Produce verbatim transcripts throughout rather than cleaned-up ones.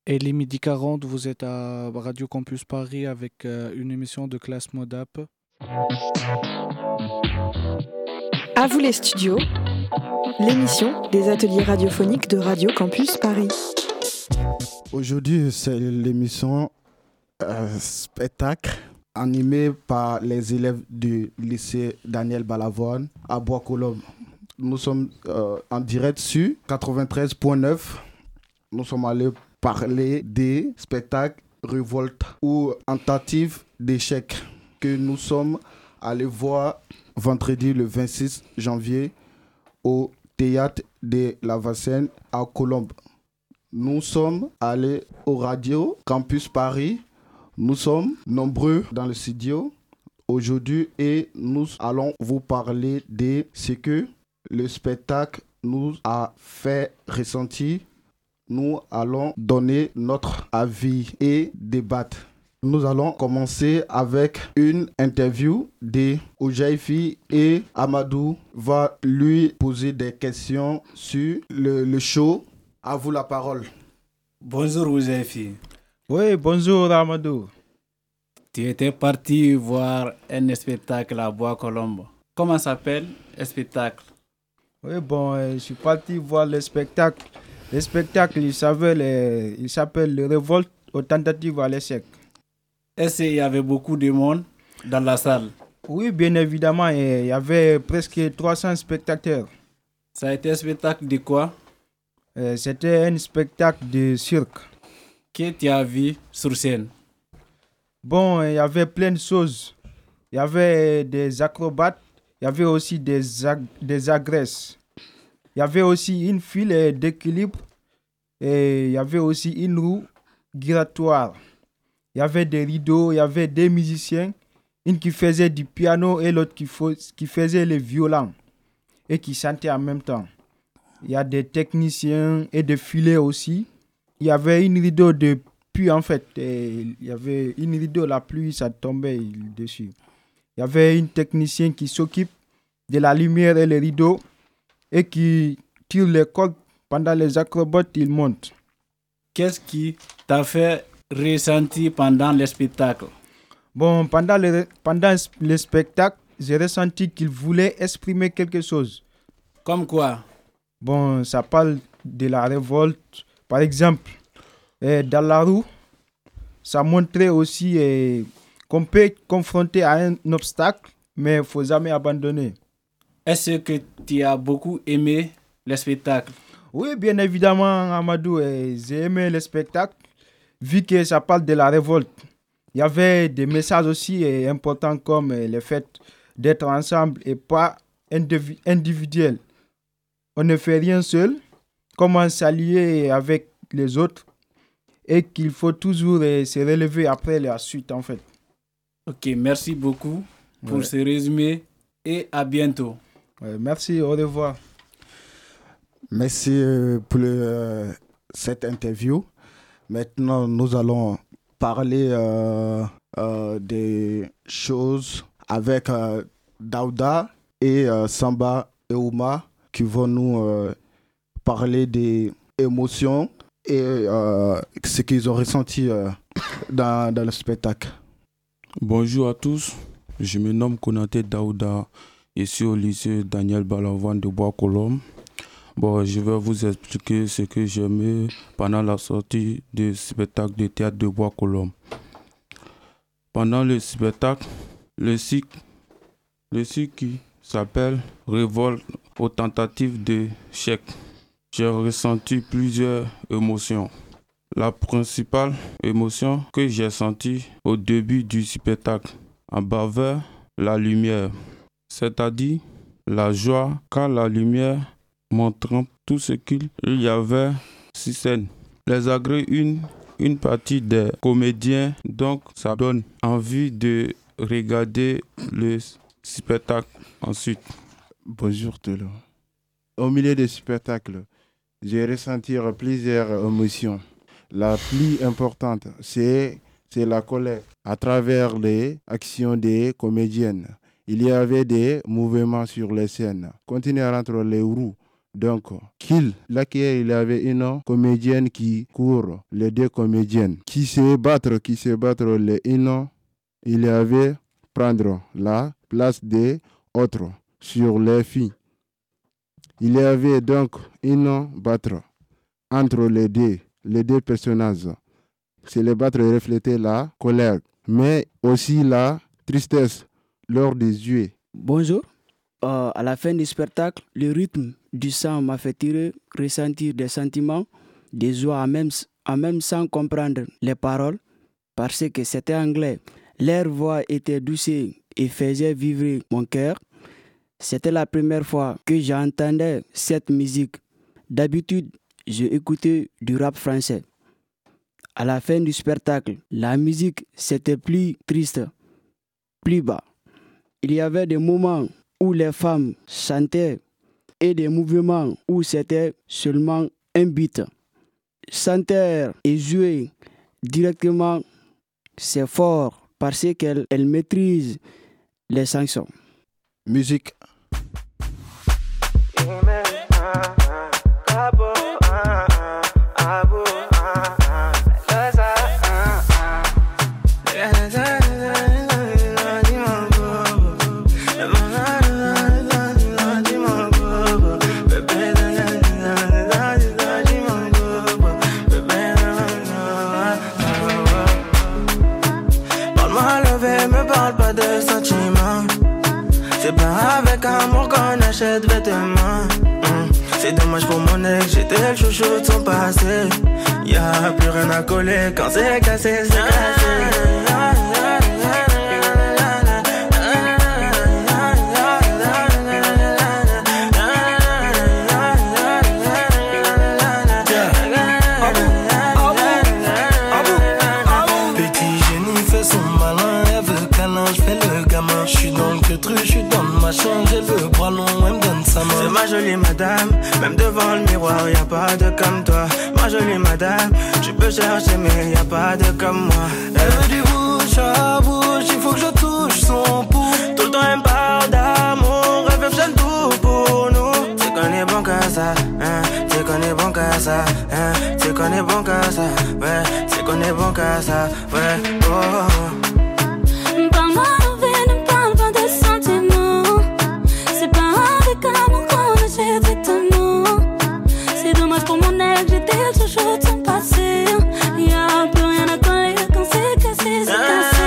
Et les midi quarante, vous êtes à Radio Campus Paris avec euh, une émission de classe Modap. À vous les studios, l'émission des ateliers radiophoniques de Radio Campus Paris. Aujourd'hui, c'est l'émission euh, spectacle animée par les élèves du lycée Daniel Balavoine à Bois-Colombes. Nous sommes euh, en direct sur quatre-vingt-treize point neuf. Nous sommes allés parler des spectacles révolte ou tentative d'échec que nous sommes allés voir vendredi le vingt-six janvier au théâtre de la Vincennes à Colombes. Nous sommes allés au Radio Campus Paris. Nous sommes nombreux dans le studio aujourd'hui et nous allons vous parler de ce que le spectacle nous a fait ressentir. Nous allons donner notre avis et débattre. Nous allons commencer avec une interview de Oujaifi et Amadou va lui poser des questions sur le, le show. À vous la parole. Bonjour Oujaifi. Oui, bonjour Amadou. Tu étais parti voir un spectacle à Bois-Colombes. Comment s'appelle le spectacle? Oui, bon, euh, je suis parti voir le spectacle. Le spectacle, il s'appelle, euh, il s'appelle Le Révolte aux tentatives à l'échec. Est-ce qu'il y avait beaucoup de monde dans la salle? Oui, bien évidemment, euh, il y avait presque trois cents spectateurs. Ça a été un spectacle de quoi? Euh, c'était un spectacle de cirque. Que tu as vu sur scène? Bon, il y avait plein de choses. Il y avait des acrobates, il y avait aussi des, ag- des agresses. Il y avait aussi une file d'équilibre et il y avait aussi une roue giratoire. Il y avait des rideaux, il y avait des musiciens, une qui faisait du piano et l'autre qui, fo- qui faisait le violon et qui chantait en même temps. Il y a des techniciens et des filets aussi. Il y avait une rideau de pluie en fait. Et il y avait une rideau, la pluie, ça tombait dessus. Il y avait une technicien qui s'occupe de la lumière et les rideaux et qui tire les cordes pendant les acrobates, il monte. Qu'est-ce qui t'a fait ressentir pendant le spectacle? Bon, pendant le, pendant le spectacle, j'ai ressenti qu'il voulait exprimer quelque chose. Comme quoi? Bon, ça parle de la révolte. Par exemple, eh, dans la rue, ça montrait aussi eh, qu'on peut être confronté à un obstacle, mais il ne faut jamais abandonner. Est-ce que tu as beaucoup aimé le spectacle? Oui, bien évidemment, Amadou, eh, j'ai aimé le spectacle, vu que ça parle de la révolte. Il y avait des messages aussi eh, importants comme eh, le fait d'être ensemble et pas indivi- individuel. On ne fait rien seul, comment s'allier avec les autres et qu'il faut toujours eh, se relever après la suite en fait. Ok, merci beaucoup pour Ouais. ce résumé et à bientôt. Ouais, merci, au revoir. Merci euh, pour le, euh, cette interview. Maintenant, nous allons parler euh, euh, des choses avec euh, Daouda et euh, Samba et Ouma qui vont nous euh, parler des émotions et euh, ce qu'ils ont ressenti euh, dans, dans le spectacle. Bonjour à tous, je me nomme Konaté Daouda et suis au lycée Daniel Balavoine de Bois-Colombes. Bon, je vais vous expliquer ce que j'ai aimé pendant la sortie du spectacle de théâtre de Bois-Colombes. Pendant le spectacle, le cycle, le cycle qui s'appelle Révolte aux tentatives d'échec. J'ai ressenti plusieurs émotions. La principale émotion que j'ai sentie au début du spectacle, en baveur, la lumière, c'est-à-dire la joie quand la lumière montrant tout ce qu'il y avait sur scène. Les agrès une, une partie des comédiens, donc ça donne envie de regarder le spectacle ensuite. Bonjour tout le monde. Au milieu du spectacle, j'ai ressenti plusieurs émotions. La plus importante, c'est, c'est la colère. À travers les actions des comédiennes, il y avait des mouvements sur les scènes. Continuer entre les roues, Donc, qu'il, là qu'il y avait une comédienne qui court, les deux comédiennes, qui se battent, qui se battent les uns, il y avait prendre la place des autres sur les filles. Il y avait donc une battre entre les deux, les deux personnages. C'est le battre reflétait la colère, mais aussi la tristesse lors des yeux. Bonjour. Euh, à la fin du spectacle, le rythme du sang m'a fait tirer, ressentir des sentiments, des joies, en même, en même sans comprendre les paroles, parce que c'était anglais. Leur voix était douce et faisait vivre mon cœur. C'était la première fois que j'entendais cette musique. D'habitude, j'écoutais du rap français. À la fin du spectacle, la musique c'était plus triste, plus bas. Il y avait des moments où les femmes chantaient et des mouvements où c'était seulement un beat. Chanter et jouer directement, c'est fort parce qu'elle elle maîtrise les chansons. Musique. C'est pas avec amour qu'on achète vêtements. mmh. C'est dommage pour mon ex, j'étais le chouchou de son passé. Y'a plus rien à coller quand c'est cassé, c'est cassé. C'est ma jolie madame, même devant le miroir, y'a pas de comme toi. Ma jolie madame, tu peux chercher mais y'a pas de comme moi. Elle veut du bouche à bouche, il faut que je touche son pouce. Tout le temps elle me parle d'amour, elle veut faire tout pour nous. C'est qu'on est bon qu'à ça, hein, c'est qu'on est bon qu'à ça, hein, c'est qu'on est bon qu'à ça, ouais, c'est qu'on est bon qu'à ça, ouais, oh. Parle-moi d'envie, ne parle pas de sentiments. C'est pas avec amour qu'on achète vêtements. C'est dommage pour mon ex, j'étais le chouchou de son passé. Y'a plus rien à coller quand c'est cassé, c'est cassé.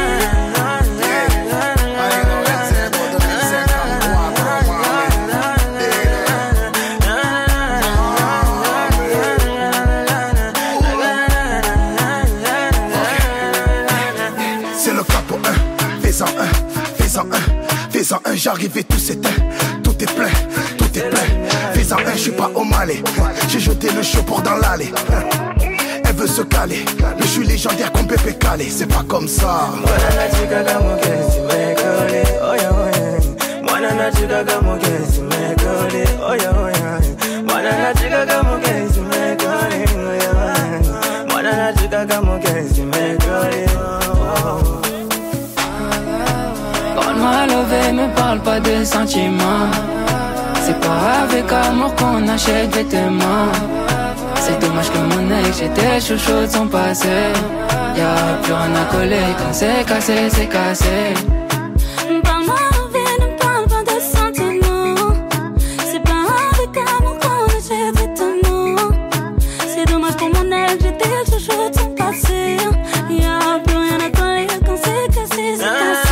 C'est le cap pour un, fais-en un, fais-en un, fais-en un, j'arrive et tout s'éteint. Tout est plein, tout est plein. Fais-en un, je suis pas au Malais. J'ai jeté le show pour dans l'allée. Elle veut se caler, mais je suis légendaire comme Pépé Calé. C'est pas comme ça. Parle-moi levé, me parle pas de sentiments. C'est pas avec amour qu'on achète vêtements. C'est dommage que mon ex, j'étais chouchou de son passé. Y'a plus rien à coller quand c'est cassé, c'est cassé. Parle-moi d'envie, ne parle pas de sentiments. C'est pas avec amour qu'on achète vêtements. C'est dommage pour mon ex, j'étais le chouchou de son passé. Y'a plus rien à coller quand c'est cassé, c'est cassé.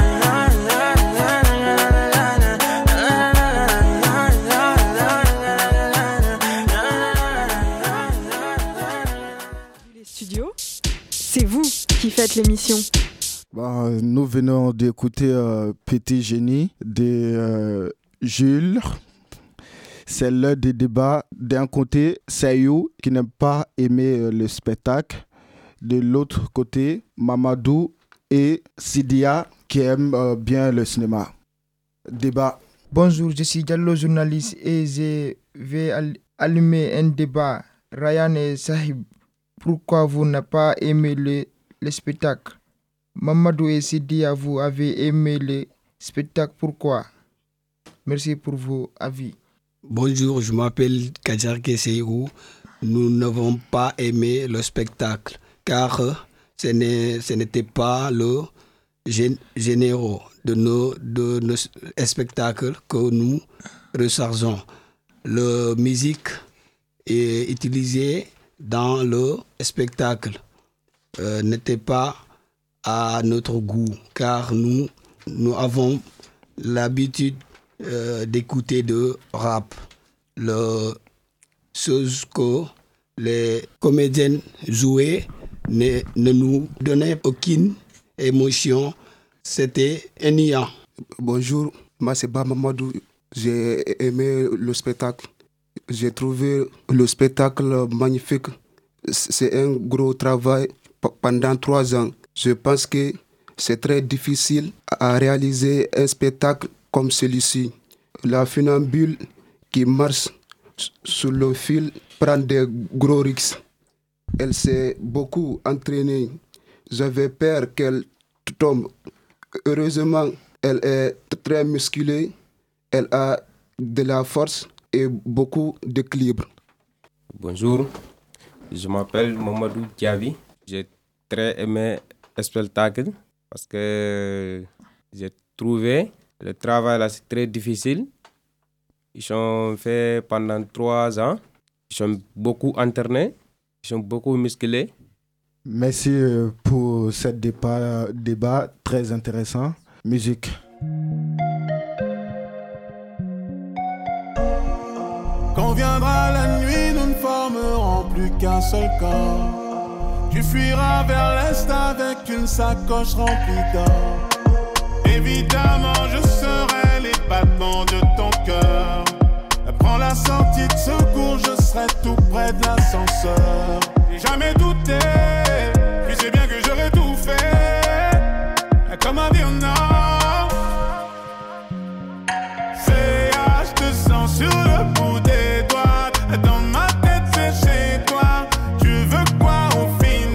C'est vous qui faites l'émission. Bah, nous venons d'écouter euh, Petit Génie de euh, Jules. C'est l'heure des débats. D'un côté, Sayou qui n'aime pas aimer euh, le spectacle. De l'autre côté, Mamadou et Sidia qui aiment euh, bien le cinéma. Débat. Bonjour, je suis Diallo, journaliste, et je vais allumer un débat. Ryan et Sahib, pourquoi vous n'avez pas aimé le, le spectacle? Mamadou et Sidia, vous avez aimé le spectacle, pourquoi? Merci pour vos avis. Bonjour, je m'appelle Kadjarke Seyrou. Nous n'avons pas aimé le spectacle car ce, n'est, ce n'était pas le gén- généraux de nos, de nos spectacles que nous recherchons. La musique est utilisée dans le spectacle euh, n'était pas à notre goût car nous, nous avons l'habitude euh, d'écouter de rap. La chose que les comédiens jouaient ne, ne nous donnait aucune émotion. C'était ennuyant. Bonjour, moi c'est Baba Mamadou. J'ai aimé le spectacle. J'ai trouvé le spectacle magnifique. C'est un gros travail pendant trois ans. Je pense que c'est très difficile à réaliser un spectacle comme celui-ci. La funambule qui marche sur le fil prend des gros risques. Elle s'est beaucoup entraînée. J'avais peur qu'elle tombe. Heureusement, elle est très musclée. Elle a de la force et beaucoup d'équilibre. Bonjour, je m'appelle Mamadou Diaby. J'ai très aimé le spectacle parce que j'ai trouvé le travail là, c'est très difficile. Ils ont fait pendant trois ans. Ils sont beaucoup entraînés. Ils sont beaucoup musclés. Merci pour ce débat, débat très intéressant. Musique. Quand viendra la nuit, nous ne formerons plus qu'un seul corps. Tu fuiras vers l'est avec une sacoche remplie d'or. Évidemment, je serai les battements de ton cœur. Prends la sortie de secours, je serai tout près de l'ascenseur. J'ai jamais douté, tu sais bien que j'aurais tout fait. Comment dire non? C'est ah, je te sens sur le bout des doigts. Dans ma tête, c'est chez toi. Tu veux quoi au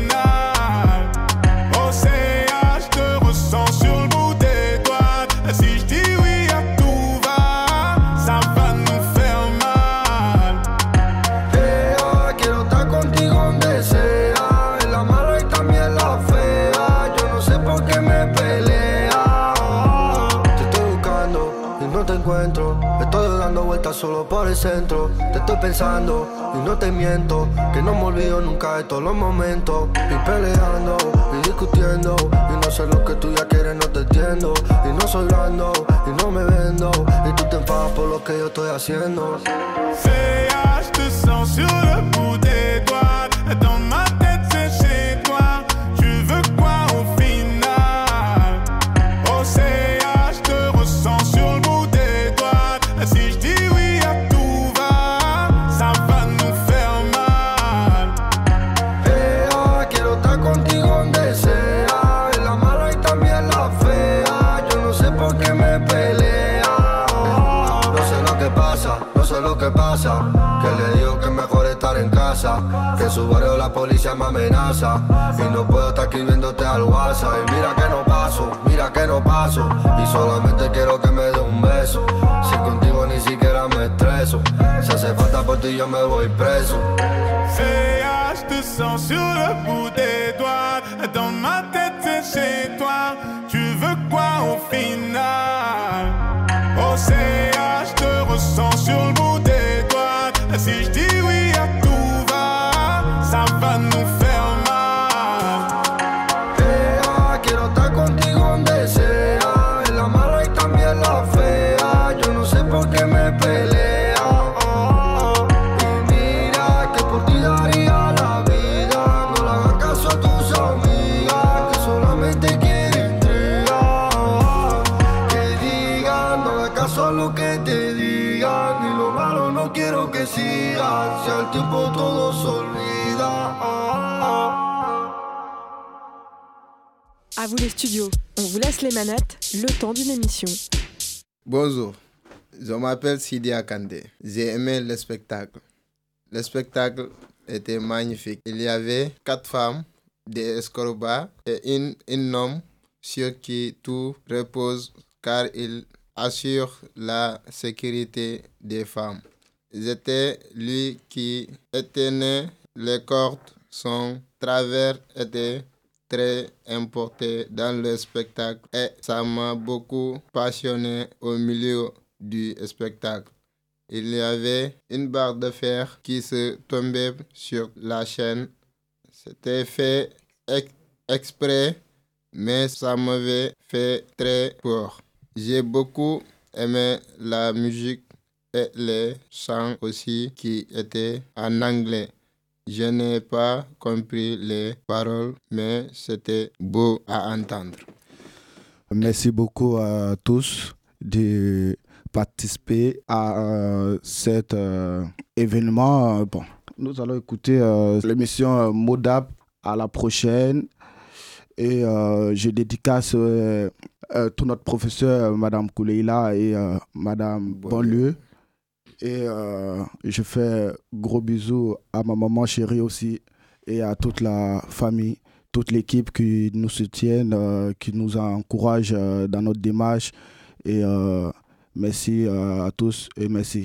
final? Oh, c'est ah, je te ressens sur le bout des doigts. Si je dis oui à tout va, ça va nous faire mal. Hey, ah, quiero estar contigo donde sea, en la mala y también la fea. Yo no sé por qué me pelea. Te estoy buscando y no te encuentro. Estoy dando vueltas solo por el centro. Te estoy pensando y no te miento, que no me olvido nunca de todos los momentos. Y peleando y discutiendo, y no sé lo que tú ya quieres, no te entiendo. Y no soy blando y no me vendo, y tú te enfadas por lo que yo estoy haciendo. C'est ah, je te sens sur le bout des doigts. Dans ma tête, c'est chez toi. Tu veux quoi au final? Oh, c'est ah, je te ressens sur le bout des doigts. Si je dis oui à tout va, ça va nous faire mal. Hey, ah, quiero estar contigo donde sea, en la mala y también la fea. Yo no sé por qué me pelea. No sé lo que pasa, no sé lo que pasa, que le digo que es mejor estar en casa, que en su barrio la policía me amenaza, y no puedo estar escribiéndote al WhatsApp. Y mira que no paso, mira que no paso, y solamente quiero que me dé un beso. Si contigo ni siquiera me estreso, si hace falta por ti yo me voy preso. C'est ah, je te sens sur le bout des doigts. Dans ma tête, c'est chez toi. Tu veux quoi au final? Oh, c'est ah, je te ressens sur le bout des doigts. Si je dis oui à tout va, ça va nous faire mal. Hey, ah, quiero estar contigo donde sea, en la mala y también la fea. Yo no sé por qué me pelea. Y mira que por ti daría la vida. No le hagas caso a tus amigas, que solamente quieren intrigar. Que digan, no hagas caso a lo que te digan. Ni lo malo no quiero que sigas, si al tiempo todo se olvida. À vous les studios, on vous laisse les manettes, le temps d'une émission. Bonjour, je m'appelle Sidi Akande. J'ai aimé le spectacle. Le spectacle était magnifique. Il y avait quatre femmes, des escorbards et une, un homme sur qui tout repose car il assure la sécurité des femmes. C'était lui qui éteignait les cordes. Son travers était très importé dans le spectacle et ça m'a beaucoup passionné au milieu du spectacle. Il y avait une barre de fer qui se tombait sur la chaîne. C'était fait ex- exprès, mais ça m'avait fait très peur. J'ai beaucoup aimé la musique et les chants aussi qui étaient en anglais. Je n'ai pas compris les paroles, mais c'était beau à entendre. Merci beaucoup à tous de participer à euh, cet euh, événement. Bon, nous allons écouter euh, l'émission euh, Modab. À la prochaine. Et euh, je dédicace euh, euh, tout notre professeur, euh, Madame Kouleila et euh, Madame Bonlieu. Et euh, je fais gros bisous à ma maman chérie aussi et à toute la famille, toute l'équipe qui nous soutiennent, euh, qui nous encourage euh, dans notre démarche. Et euh, merci euh, à tous et merci.